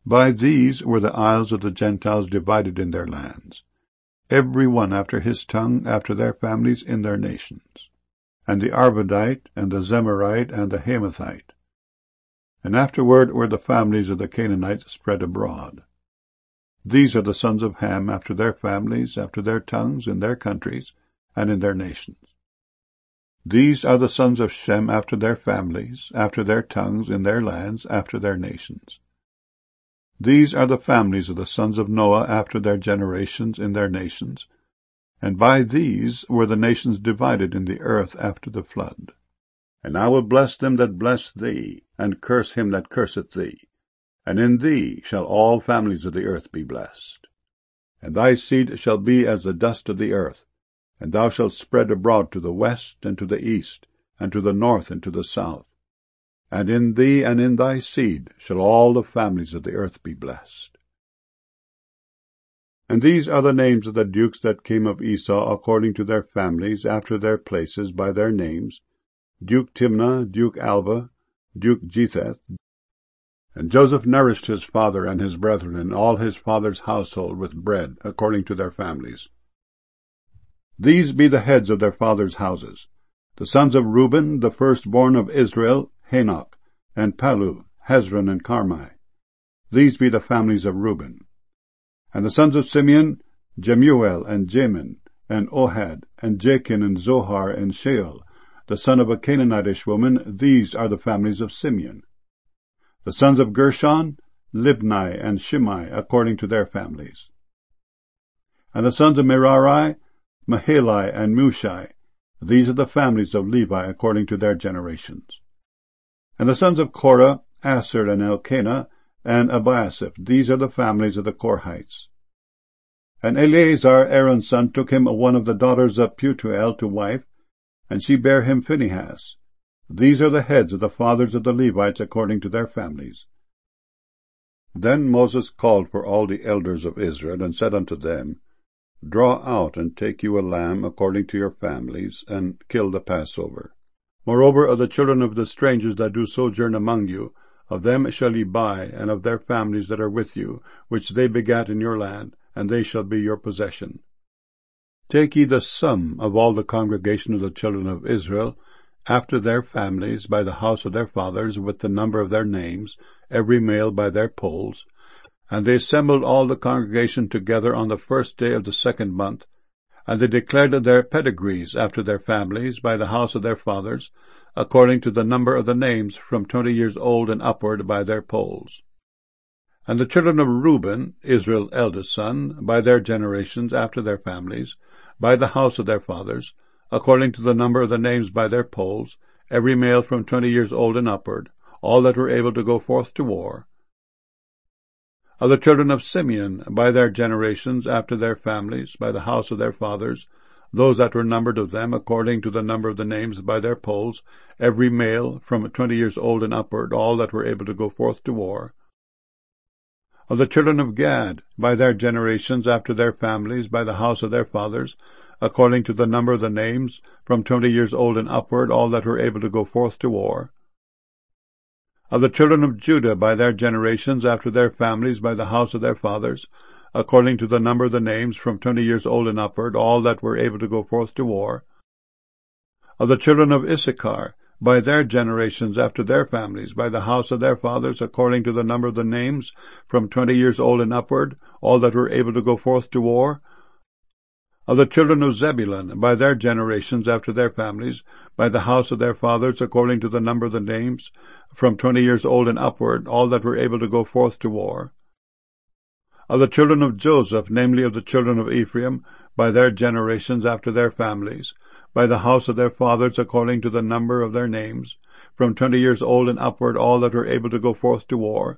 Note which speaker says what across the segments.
Speaker 1: By these were the isles of the Gentiles divided in their lands, every one after his tongue, after their families, in their nations. And the Arvadite, and the Zemarite, and the Hamathite. And afterward were the families of the Canaanites spread abroad. These are the sons of Ham after their families, after their tongues, in their countries, and in their nations. These are the sons of Shem after their families, after their tongues, in their lands, after their nations. These are the families of the sons of Noah after their generations, in their nations. And by these were the nations divided in the earth after the flood. And I will bless them that bless thee, and curse him that curseth thee. And in thee shall all families of the earth be blessed. And thy seed shall be as the dust of the earth, and thou shalt spread abroad to the west, and to the east, and to the north, and to the south. And in thee and in thy seed shall all the families of the earth be blessed. And these are the names of the dukes that came of Esau according to their families, after their places, by their names: Duke Timnah, Duke Alva, Duke Jetheth. And Joseph nourished his father and his brethren and all his father's household with bread, according to their families. These be the heads of their fathers' houses: the sons of Reuben, the firstborn of Israel, Hanok, and Palu, Hezron, and Carmi. These be the families of Reuben. And the sons of Simeon, Jemuel, and Jamin, and Ohad, and Jachin, and Zohar, and Sheol, the son of a Canaanitish woman. These are the families of Simeon. The sons of Gershon, Libni, and Shimei, according to their families. And the sons of Merari, Mahali, and Mushai. These are the families of Levi, according to their generations. And the sons of Korah, Aser, and Elkanah, and Abiasaph. These are the families of the Korhites. And Eleazar, Aaron's son, took him one of the daughters of Putiel to wife, and she bare him Phinehas. These are the heads of the fathers of the Levites according to their families. Then Moses called for all the elders of Israel, and said unto them, Draw out, and take you a lamb according to your families, and kill the Passover. Moreover, of the children of the strangers that do sojourn among you, of them shall ye buy, and of their families that are with you, which they begat in your land, and they shall be your possession. Take ye the sum of all the congregation of the children of Israel, after their families, by the house of their fathers, with the number of their names, every male by their polls. And they assembled all the congregation together on the first day of the second month, and they declared their pedigrees after their families, by the house of their fathers, according to the number of the names, from 20 years old and upward, by their polls. And the children of Reuben, Israel's eldest son, by their generations, after their families, by the house of their fathers, according to the number of the names by their polls, every male from 20 years old and upward, all that were able to go forth to war. Of the children of Simeon, by their generations, after their families, by the house of their fathers, those that were numbered of them, according to the number of the names by their polls, every male from 20 years old and upward, all that were able to go forth to war. Of the children of Gad, by their generations, after their families, by the house of their fathers, according to the number of the names, from 20 years old and upward, all that were able to go forth to war. Of the children of Judah, by their generations, after their families, by the house of their fathers, according to the number of the names, from 20 years old and upward, all that were able to go forth to war. Of the children of Issachar, by their generations, after their families, by the house of their fathers, according to the number of the names, from 20 years old and upward, all that were able to go forth to war. Of the children of Zebulun, by their generations, after their families, by the house of their fathers, according to the number of the names, from 20 years old and upward, all that were able to go forth to war. Of the children of Joseph, namely of the children of Ephraim, by their generations, after their families, by the house of their fathers, according to the number of their names, from 20 years old and upward, all that were able to go forth to war.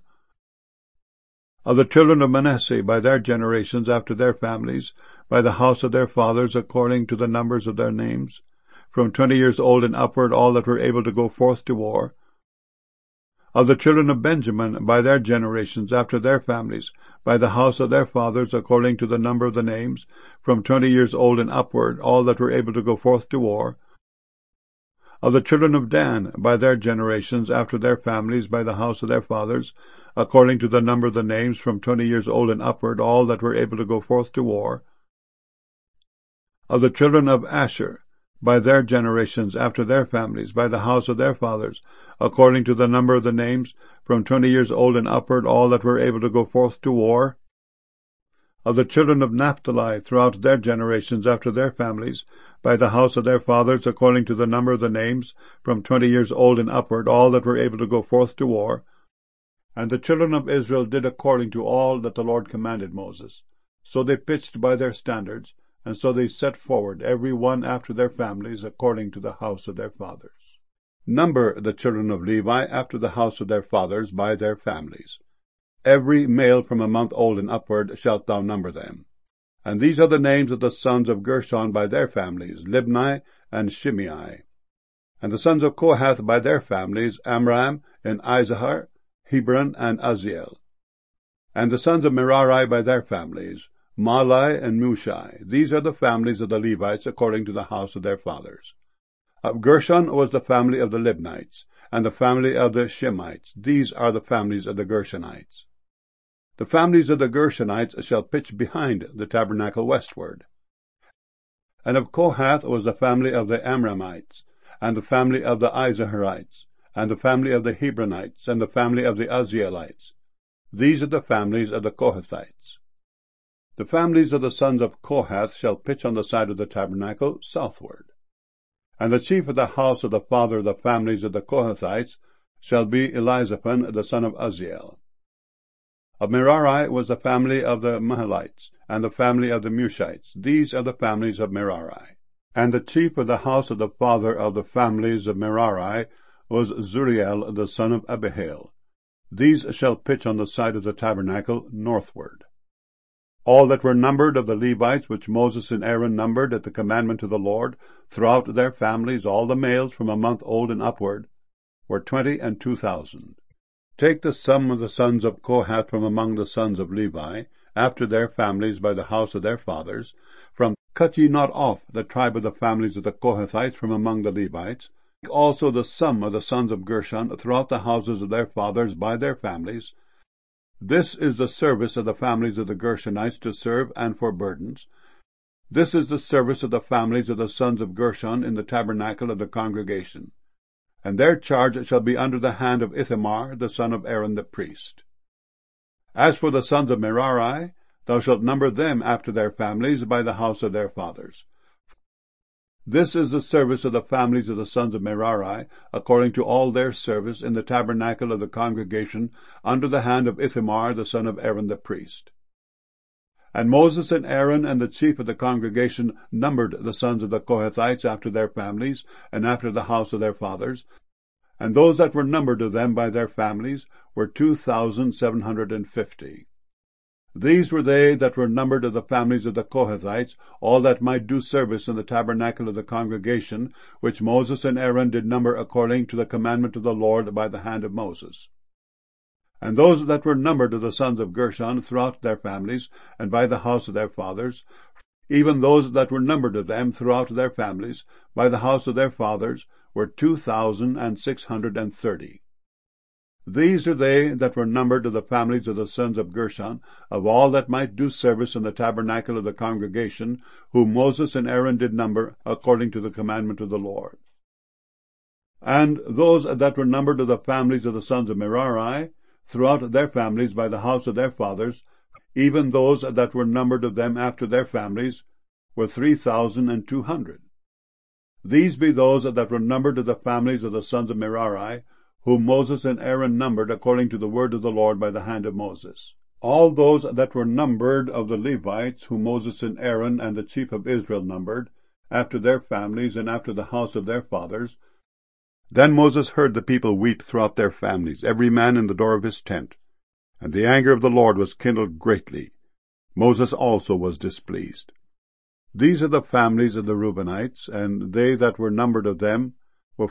Speaker 1: Of the children of Manasseh, by their generations, after their families, by the house of their fathers, according to the numbers of their names, from 20 years old and upward, all that were able to go forth to war. Of the children of Benjamin, by their generations, after their families, by the house of their fathers, according to the number of the names, from 20 years old and upward, all that were able to go forth to war. Of the children of Dan, by their generations, after their families, by the house of their fathers, according to the number of the names, from 20 years old and upward, all that were able to go forth to war. Of the children of Asher, by their generations, after their families, by the house of their fathers, according to the number of the names, from 20 years old and upward, all that were able to go forth to war. Of the children of Naphtali, throughout their generations, after their families, by the house of their fathers, according to the number of the names, from 20 years old and upward, all that were able to go forth to war. And the children of Israel did according to all that the Lord commanded Moses. So they pitched by their standards, and so they set forward, every one after their families, according to the house of their fathers. Number the children of Levi after the house of their fathers, by their families. Every male from a month old and upward shalt thou number them. And these are the names of the sons of Gershon by their families, Libni and Shimei. And the sons of Kohath by their families, Amram and Izahar, Hebron and Uzziel. And the sons of Merari by their families, Mahli and Mushi. These are the families of the Levites according to the house of their fathers. Of Gershon was the family of the Libnites, and the family of the Shemites. These are the families of the Gershonites. The families of the Gershonites shall pitch behind the tabernacle westward. And of Kohath was the family of the Amramites, and the family of the Izaharites, and the family of the Hebronites, and the family of the Uzzielites. These are the families of the Kohathites. The families of the sons of Kohath shall pitch on the side of the tabernacle southward. And the chief of the house of the father of the families of the Kohathites shall be Elizaphan the son of Uzziel. Of Merari was the family of the Mahlites, and the family of the Mushites. These are the families of Merari. And the chief of the house of the father of the families of Merari was Zuriel the son of Abihail. These shall pitch on the side of the tabernacle northward. All that were numbered of the Levites, which Moses and Aaron numbered at the commandment of the Lord, throughout their families, all the males from a month old and upward, were 22,000. Take the sum of the sons of Kohath from among the sons of Levi, after their families by the house of their fathers. Cut ye not off the tribe of the families of the Kohathites from among the Levites. Take also the sum of the sons of Gershon throughout the houses of their fathers by their families. This is the service of the families of the Gershonites to serve and for burdens. This is the service of the families of the sons of Gershon in the tabernacle of the congregation. And their charge shall be under the hand of Ithamar, the son of Aaron the priest. As for the sons of Merari, thou shalt number them after their families by the house of their fathers. This is the service of the families of the sons of Merari, according to all their service in the tabernacle of the congregation, under the hand of Ithamar, the son of Aaron the priest. And Moses and Aaron and the chief of the congregation numbered the sons of the Kohathites after their families, and after the house of their fathers. And those that were numbered of them by their families were 2,750. These were they that were numbered of the families of the Kohathites, all that might do service in the tabernacle of the congregation, which Moses and Aaron did number according to the commandment of the Lord by the hand of Moses. And those that were numbered of the sons of Gershon throughout their families, and by the house of their fathers, even those that were numbered of them throughout their families, by the house of their fathers, were 2,630. These are they that were numbered of the families of the sons of Gershon, of all that might do service in the tabernacle of the congregation, whom Moses and Aaron did number according to the commandment of the Lord. And those that were numbered of the families of the sons of Merari, throughout their families by the house of their fathers, even those that were numbered of them after their families, were 3,200. These be those that were numbered of the families of the sons of Merari, whom Moses and Aaron numbered according to the word of the Lord by the hand of Moses. All those that were numbered of the Levites, whom Moses and Aaron and the chief of Israel numbered, after their families and after the house of their fathers. Then Moses heard the people weep throughout their families, every man in the door of his tent. And the anger of the Lord was kindled greatly. Moses also was displeased. These are the families of the Reubenites, and they that were numbered of them were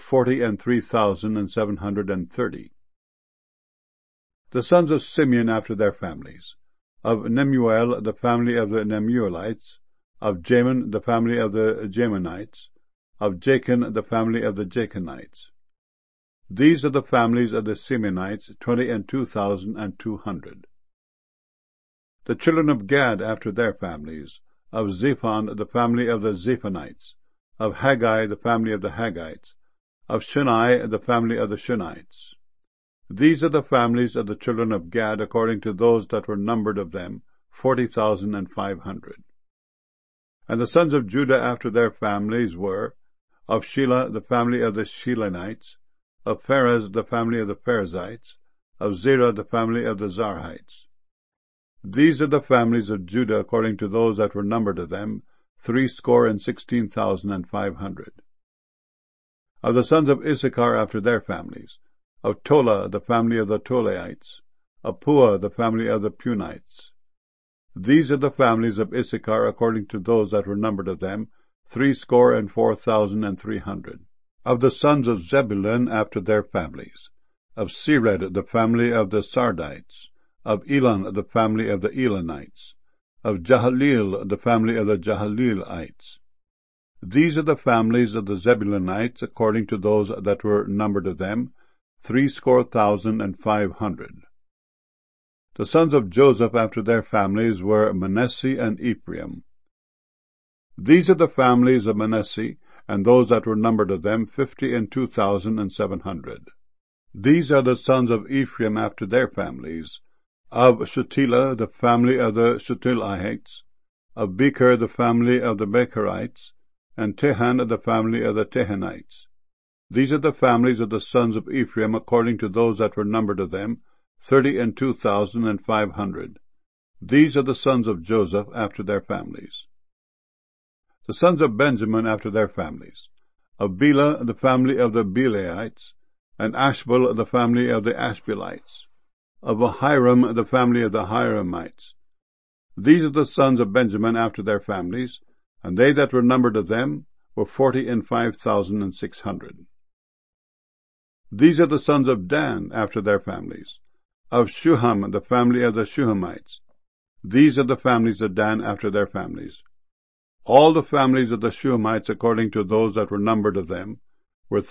Speaker 1: 43,730. The sons of Simeon after their families. Of Nemuel, the family of the Nemuelites. Of Jamin, the family of the Jaminites. Of Jachin, the family of the Jachinites. These are the families of the Simeonites, 22,200. The children of Gad after their families, of Zephon, the family of the Zephonites, of Haggai, the family of the Haggites, of Shunai, the family of the Shunites. These are the families of the children of Gad, according to those that were numbered of them, 40,500. And the sons of Judah after their families were, of Shelah, the family of the Shelanites, of Pharez, the family of the Pharezites, of Zerah, the family of the Zarhites. These are the families of Judah, according to those that were numbered of them, 16,500. Of the sons of Issachar after their families, of Tola, the family of the Tolaites, of Puah, the family of the Punites. These are the families of Issachar, according to those that were numbered of them, 64,300. Of the sons of Zebulun after their families, of Sered, the family of the Sardites, of Elon, the family of the Elonites, of Jahaleel, the family of the Jahaleelites. These are the families of the Zebulunites, according to those that were numbered of them, 60,500. The sons of Joseph after their families were Manasseh and Ephraim. These are the families of Manasseh, and those that were numbered of them, 52,700. These are the sons of Ephraim after their families, of Shutela, the family of the Shutelites, of Becher, the family of the Becherites, and Tehan, the family of the Tehanites. These are the families of the sons of Ephraim, according to those that were numbered of them, 32,500. These are the sons of Joseph after their families. The sons of Benjamin after their families, of Bela, the family of the Belaites, and Ashbel, the family of the Ashbelites, of Ahiram, the family of the Hiramites. These are the sons of Benjamin after their families, and they that were numbered of them were 45,600. These are the sons of Dan after their families, of Shuham, the family of the Shuhamites. These are the families of Dan after their families. All the families of the Shuhamites, according to those that were numbered of them, were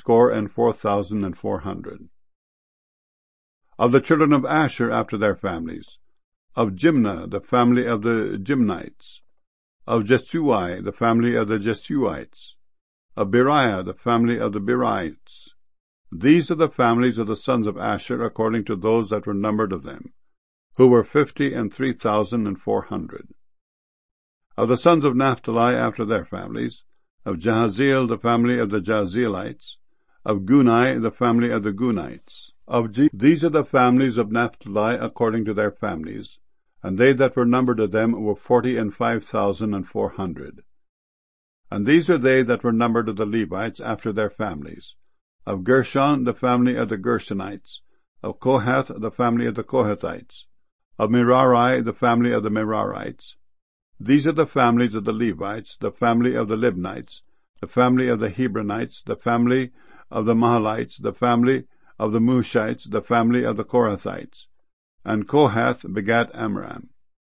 Speaker 1: 64,400. Of the children of Asher after their families, of Jimnah, the family of the Jimnites, of Jesui, the family of the Jesuites, of Beriah, the family of the Berites. These are the families of the sons of Asher, according to those that were numbered of them, who were 53,400. Of the sons of Naphtali after their families, of Jahaziel, the family of the Jahazielites, of Gunai, the family of the Gunites. These are the families of Naphtali according to their families, and they that were numbered of them were 45,400. And these are they that were numbered of the Levites after their families, of Gershon, the family of the Gershonites, of Kohath, the family of the Kohathites, of Merari, the family of the Merarites. These are the families of the Levites, the family of the Libnites, the family of the Hebronites, the family of the Mahalites, the family of the Mushites, the family of the Korathites. And Kohath begat Amram.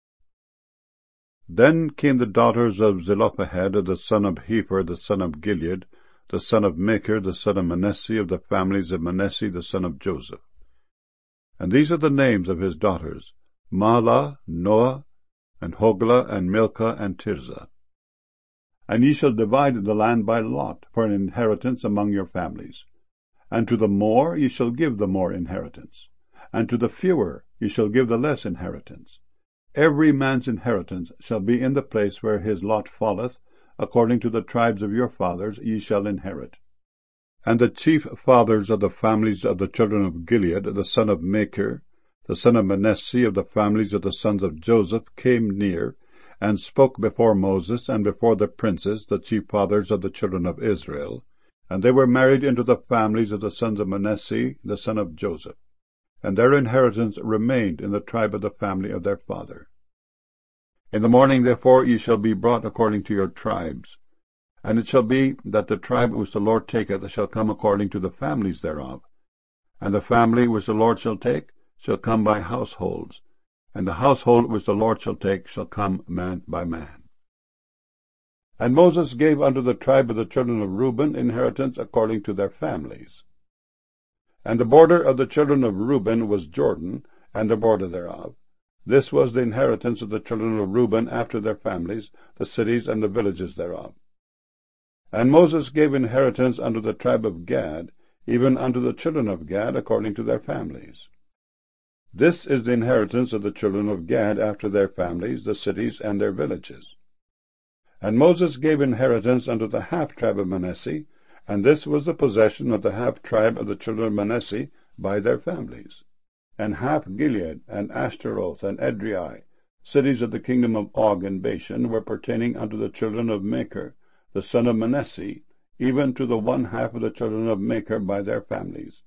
Speaker 1: Then came the daughters of Zelophehad, the son of Hefer, the son of Gilead, the son of Machir, the son of Manasseh, of the families of Manasseh, the son of Joseph. And these are the names of his daughters, Mahlah, Noah, and Hoglah, and Milcah, and Tirzah. And ye shall divide the land by lot, for an inheritance among your families. And to the more ye shall give the more inheritance, and to the fewer ye shall give the less inheritance. Every man's inheritance shall be in the place where his lot falleth, according to the tribes of your fathers ye shall inherit. And the chief fathers of the families of the children of Gilead, the son of Machir, the son of Manasseh, of the families of the sons of Joseph, came near, and spoke before Moses, and before the princes, the chief fathers of the children of Israel. And they were married into the families of the sons of Manasseh, the son of Joseph. And their inheritance remained in the tribe of the family of their father. In the morning, therefore, ye shall be brought according to your tribes. And it shall be that the tribe which the Lord taketh shall come according to the families thereof. And the family which the Lord shall take shall come by households. And the household which the Lord shall take shall come man by man. And Moses gave unto the tribe of the children of Reuben inheritance according to their families. And the border of the children of Reuben was Jordan, and the border thereof. This was the inheritance of the children of Reuben after their families, the cities and the villages thereof. And Moses gave inheritance unto the tribe of Gad, even unto the children of Gad according to their families. This is the inheritance of the children of Gad after their families, the cities and their villages. And Moses gave inheritance unto the half-tribe of Manasseh, and this was the possession of the half-tribe of the children of Manasseh by their families. And half-Gilead, and Ashtaroth, and Edrei, cities of the kingdom of Og and Bashan, were pertaining unto the children of Machir, the son of Manasseh, even to the one half of the children of Machir by their families.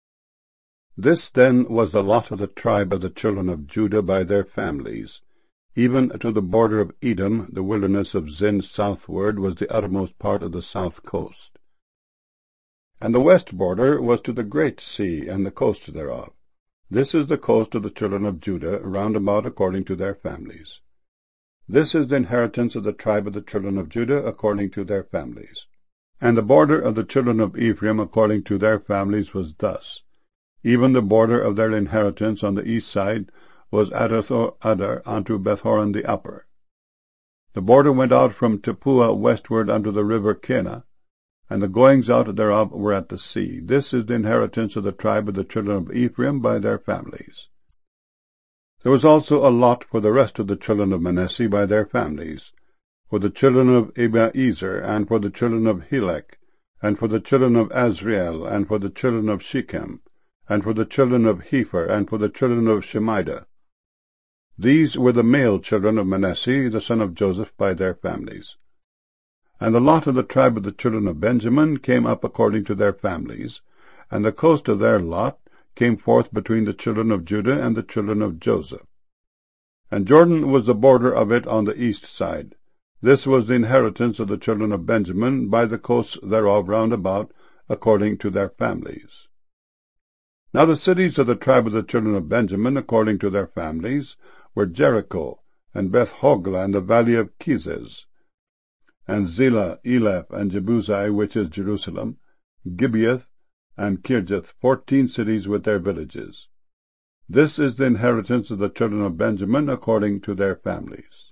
Speaker 1: This then was the lot of the tribe of the children of Judah by their families. Even to the border of Edom, the wilderness of Zin southward was the uttermost part of the south coast. And the west border was to the great sea and the coast thereof. This is the coast of the children of Judah, round about according to their families. This is the inheritance of the tribe of the children of Judah according to their families. And the border of the children of Ephraim according to their families was thus. Even the border of their inheritance on the east side was Adathor-Adar unto Bethhoron the upper. The border went out from Tappuah westward unto the river Kenah, and the goings out thereof were at the sea. This is the inheritance of the tribe of the children of Ephraim by their families. There was also a lot for the rest of the children of Manasseh by their families, for the children of Abiezer, and for the children of Helek, and for the children of Azriel, and for the children of Shechem, and for the children of Hepher, and for the children of Shemida. These were the male children of Manasseh, the son of Joseph, by their families. And the lot of the tribe of the children of Benjamin came up according to their families, and the coast of their lot came forth between the children of Judah and the children of Joseph. And Jordan was the border of it on the east side. This was the inheritance of the children of Benjamin by the coasts thereof round about, according to their families. Now the cities of the tribe of the children of Benjamin, according to their families, were Jericho, and Beth-Hoglah, and the valley of Kezez, and Zelah, Eleph, and Jebusai, which is Jerusalem, Gibeath, and Kirjath, 14 cities with their villages. This is the inheritance of the children of Benjamin according to their families.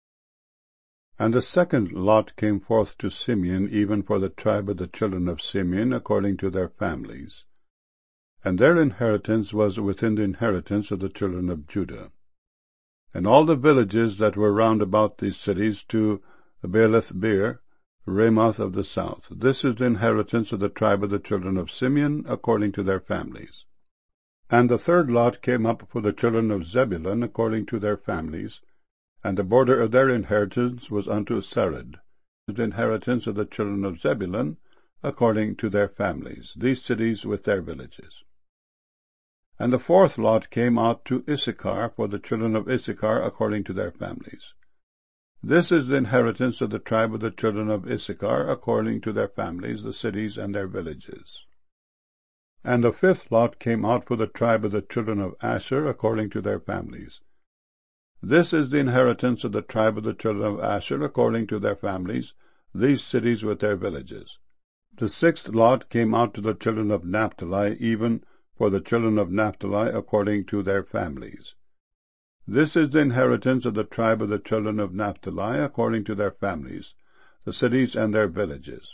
Speaker 1: And the second lot came forth to Simeon, even for the tribe of the children of Simeon according to their families. And their inheritance was within the inheritance of the children of Judah. And all the villages that were round about these cities to Baalath-beer, Ramoth of the south. This is the inheritance of the tribe of the children of Simeon, according to their families. And the third lot came up for the children of Zebulun, according to their families, and the border of their inheritance was unto Sarid. This is the inheritance of the children of Zebulun, according to their families, these cities with their villages. And the fourth lot came out to Issachar for the children of Issachar, according to their families. This is the inheritance of the tribe of the children of Issachar, according to their families, the cities and their villages. And the fifth lot came out for the tribe of the children of Asher, according to their families. This is the inheritance of the tribe of the children of Asher, according to their families, these cities with their villages. The sixth lot came out to the children of Naphtali, even for the children of Naphtali, according to their families. This is the inheritance of the tribe of the children of Naphtali, according to their families, the cities and their villages.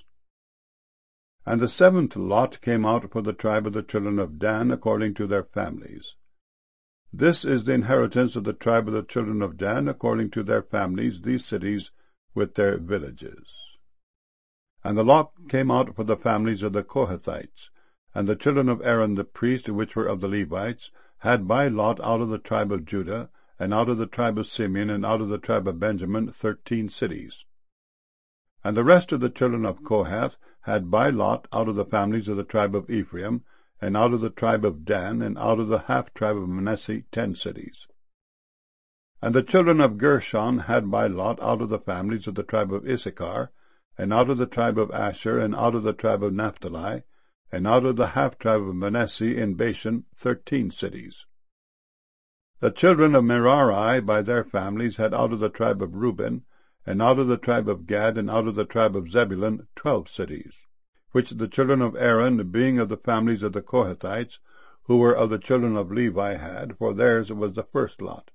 Speaker 1: And the seventh lot came out for the tribe of the children of Dan, according to their families. This is the inheritance of the tribe of the children of Dan, according to their families, these cities with their villages. And the lot came out for the families of the Kohathites, and the children of Aaron the priest, which were of the Levites, had by lot out of the tribe of Judah, and out of the tribe of Simeon, and out of the tribe of Benjamin, 13 cities. And the rest of the children of Kohath had by lot out of the families of the tribe of Ephraim, and out of the tribe of Dan, and out of the half-tribe of Manasseh, 10 cities. And the children of Gershon had by lot out of the families of the tribe of Issachar, and out of the tribe of Asher, and out of the tribe of Naphtali, and out of the half-tribe of Manasseh in Bashan, 13 cities. The children of Merari by their families had out of the tribe of Reuben, and out of the tribe of Gad, and out of the tribe of Zebulun, 12 cities. which the children of Aaron, being of the families of the Kohathites, who were of the children of Levi, had, for theirs was the first lot.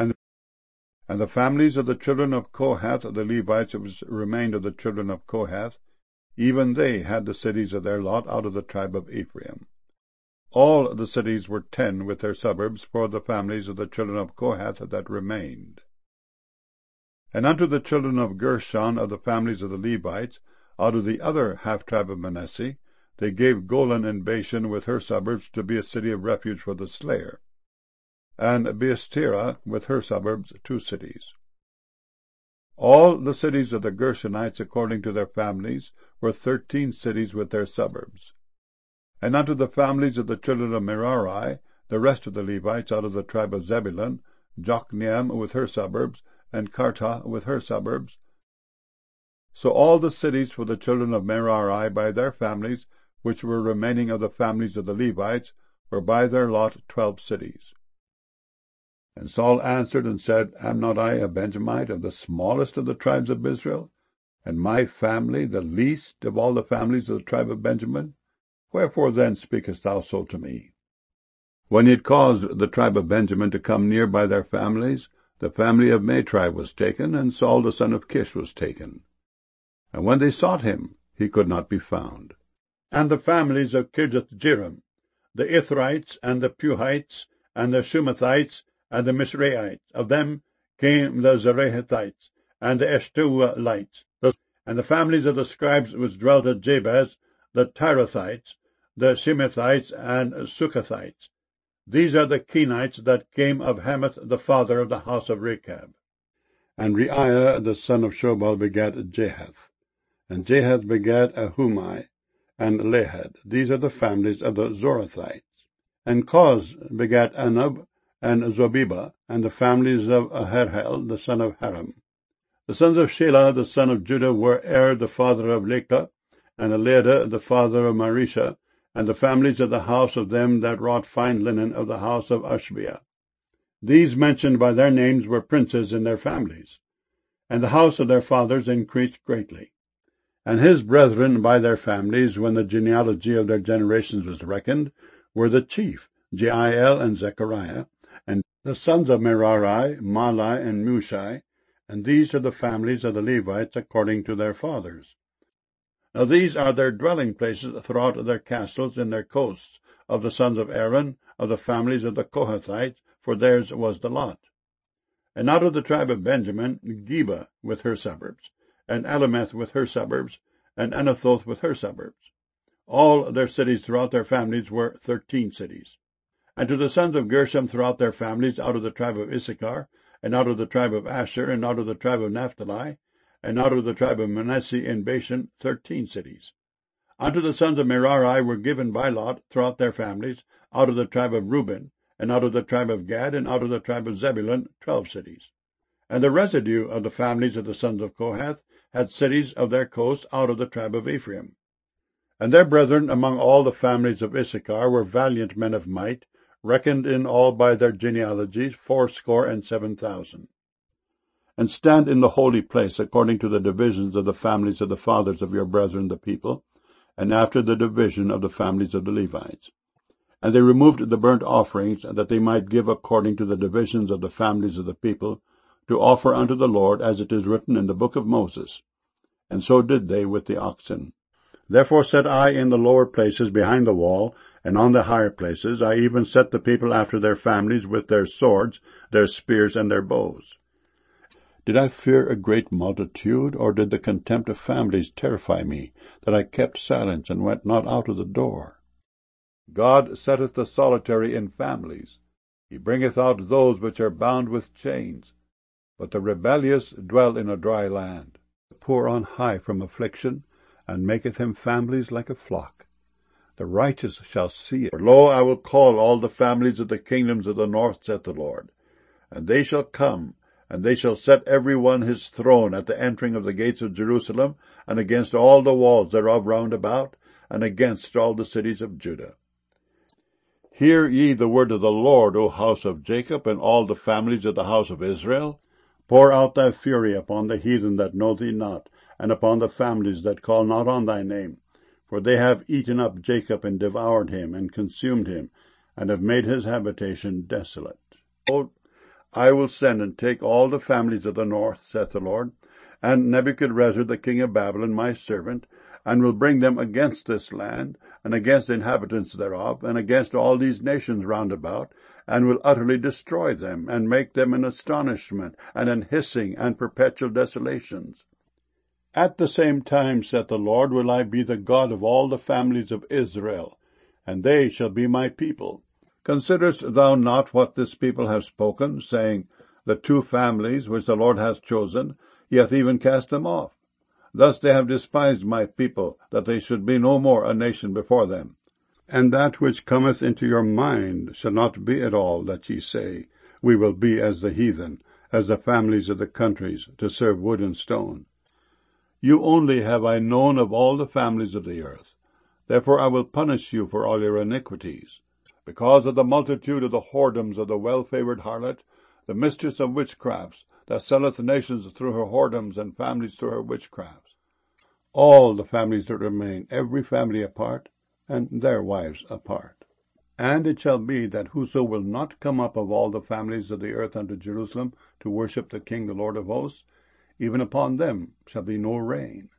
Speaker 1: And the families of the children of Kohath, the Levites, which remained of the children of Kohath, even they had the cities of their lot out of the tribe of Ephraim. All the cities were 10 with their suburbs for the families of the children of Kohath that remained. And unto the children of Gershon of the families of the Levites, out of the other half-tribe of Manasseh, they gave Golan and Bashan with her suburbs to be a city of refuge for the slayer, and Beestira with her suburbs 2 cities. All the cities of the Gershonites according to their families were 13 cities with their suburbs. And unto the families of the children of Merari, the rest of the Levites out of the tribe of Zebulun, Jokneam with her suburbs, and Kartah with her suburbs. So all the cities for the children of Merari by their families, which were remaining of the families of the Levites, were by their lot 12 cities. And Saul answered and said, Am not I a Benjamite of the smallest of the tribes of Israel, and my family the least of all the families of the tribe of Benjamin? Wherefore then speakest thou so to me? When he had caused the tribe of Benjamin to come near by their families, the family of Matri was taken, and Saul the son of Kish was taken. And when they sought him, he could not be found. And the families of Kirjath-jearim, the Ithrites, and the Puhites, and the Shumathites, and the Misraites, of them came the Zerahites, and the Eshtaolites, and the families of the scribes which dwelt at Jabez, the Tirathites, the Shimethites, and Sukkothites. These are the Kenites that came of Hamath the father of the house of Rechab. And Reiah the son of Shobal begat Jahath, and Jahath begat Ahumai, and Lahad. These are the families of the Zorathites. And Koz begat Anub, and Zobeba, and the families of Aharhel the son of Haram. The sons of Shelah the son of Judah were the father of Leka, and Eliada the father of Marisha, and the families of the house of them that wrought fine linen of the house of Ashbia. These mentioned by their names were princes in their families. And the house of their fathers increased greatly. And his brethren by their families, when the genealogy of their generations was reckoned, were the chief, Jeiel and Zechariah, and the sons of Merari, Malai and Mushai, and these are the families of the Levites according to their fathers. Now these are their dwelling places throughout their castles in their coasts, of the sons of Aaron, of the families of the Kohathites, for theirs was the lot. And out of the tribe of Benjamin, Geba with her suburbs, and Alameth with her suburbs, and Anathoth with her suburbs. All their cities throughout their families were 13 cities. And to the sons of Gershom throughout their families, out of the tribe of Issachar, and out of the tribe of Asher, and out of the tribe of Naphtali, and out of the tribe of Manasseh in Bashan, 13 cities. Unto the sons of Merari were given by lot throughout their families, out of the tribe of Reuben, and out of the tribe of Gad, and out of the tribe of Zebulun, 12 cities. And the residue of the families of the sons of Kohath had cities of their coast out of the tribe of Ephraim. And their brethren among all the families of Issachar were valiant men of might, reckoned in all by their genealogies 7,000. And stand in the holy place according to the divisions of the families of the fathers of your brethren the people, and after the division of the families of the Levites. And they removed the burnt offerings, that they might give according to the divisions of the families of the people, to offer unto the Lord, as it is written in the book of Moses. And so did they with the oxen. Therefore set I in the lower places behind the wall, and on the higher places I even set the people after their families with their swords, their spears, and their bows. Did I fear a great multitude, or did the contempt of families terrify me, that I kept silence and went not out of the door? God setteth the solitary in families. He bringeth out those which are bound with chains. But the rebellious dwell in a dry land. The poor on high from affliction, and maketh him families like a flock. The righteous shall see it. For lo, I will call all the families of the kingdoms of the north, saith the Lord. And they shall come, and they shall set every one his throne at the entering of the gates of Jerusalem, and against all the walls thereof round about, and against all the cities of Judah. Hear ye the word of the Lord, O house of Jacob, and all the families of the house of Israel. Pour out thy fury upon the heathen that know thee not, and upon the families that call not on thy name. For they have eaten up Jacob, and devoured him, and consumed him, and have made his habitation desolate. Behold, I will send and take all the families of the north, saith the Lord, and Nebuchadrezzar the king of Babylon my servant, and will bring them against this land, and against the inhabitants thereof, and against all these nations round about, and will utterly destroy them, and make them an astonishment, and an hissing, and perpetual desolations. At the same time, saith the Lord, will I be the God of all the families of Israel, and they shall be my people. Considerest thou not what this people have spoken, saying, The 2 families which the Lord hath chosen, he hath even cast them off. Thus they have despised my people, that they should be no more a nation before them. And that which cometh into your mind shall not be at all, that ye say, We will be as the heathen, as the families of the countries, to serve wood and stone. You only have I known of all the families of the earth. Therefore I will punish you for all your iniquities. Because of the multitude of the whoredoms of the well-favoured harlot, the mistress of witchcrafts, that selleth nations through her whoredoms, and families through her witchcrafts. All the families that remain, every family apart, and their wives apart. And it shall be that whoso will not come up of all the families of the earth unto Jerusalem to worship the King, the Lord of hosts, even upon them shall be no rain.